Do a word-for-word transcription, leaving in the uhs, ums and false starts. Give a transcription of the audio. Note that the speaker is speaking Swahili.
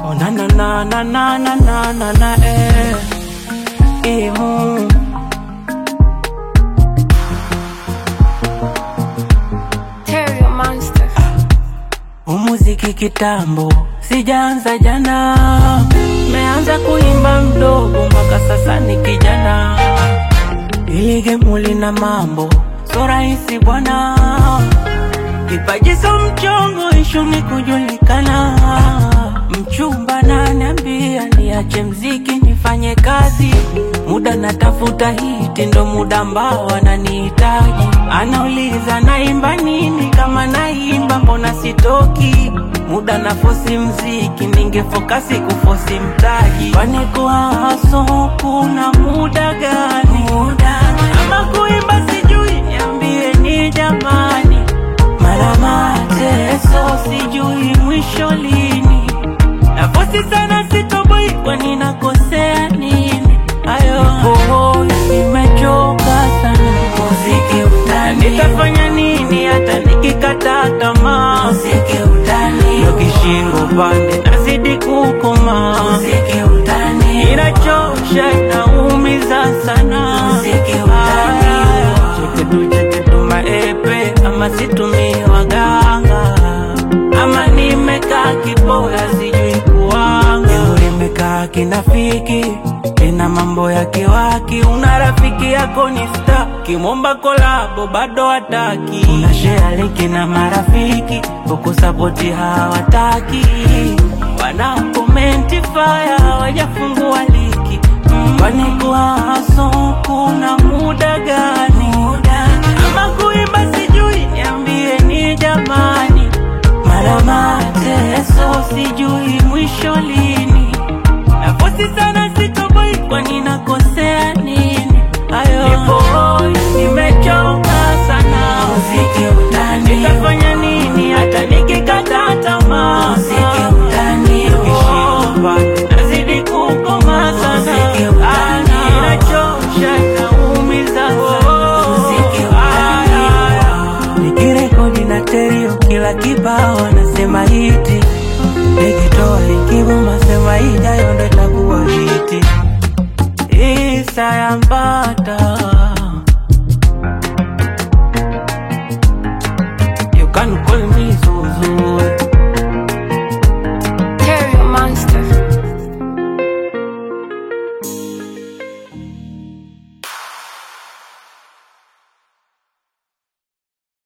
Oh na na na na na na na na na eh eh mm. Terry Monster. Umuziki kitambo sijaanza jana, meanza kuimba mdogo mpaka sasa ni kijana. Ili game lina mambo so rahisi bwana, kipaji so mchongo, ishu ni kujulikana. Mchumba ananiambia niache mziki nifanye kazi, muda natafuta hiti ndo muda ambao ananihitaji. Anauliza naimba nini, kama naimba mbona sitoki, muda na fosi mziki, ningefokasi kufosi mtaji. Kwani kwa haso kuna muda gani, muda ama kuimba sijui, niambie ni jamani. Mara mateso sijui mwisho lini, nafosi sana sitoboi, kwani nakosea nini? Ayo oh, nimechoka sana muziki utani, nitafanya nini hata nikikata tamaa? Muziki utani, ukishingo pande nazidi kukoma. Muziki utani, inachosha inaumiza sana. Muziki utani, cheke tu cheke tu maepe, ama situmii waganga, ama nimekaa kiboya sijui kuanga. Leo nimekaa kinafiki, ina mambo ya kiwaki. Una rafiki yako ni star, kimomba kolabo bado hataki. Una share link na marafiki, huku support hawataki. Wana comment fire, hawajafungua liki. Kwani kwa haso kuna muda gani, muda ama kuimba sijui, niambie ni jamani. Mara mateso sijui mwisho lini, nafosi sana sitoboi, kwani nakosea nini? Ayo nipo hoi, nimechoka sana muziki utani, nitafanya nini hata nikikata tamaa? Muziki utani, ukishiba nazidi kukoma sana. Muziki utani, inachosha inaumiza sana. Muziki utani, nikirekodi na Terry kila kibao nasema hiti, nikitoa likibu masema ijayo ndo itakuwa hiti. Isa ya Mbata.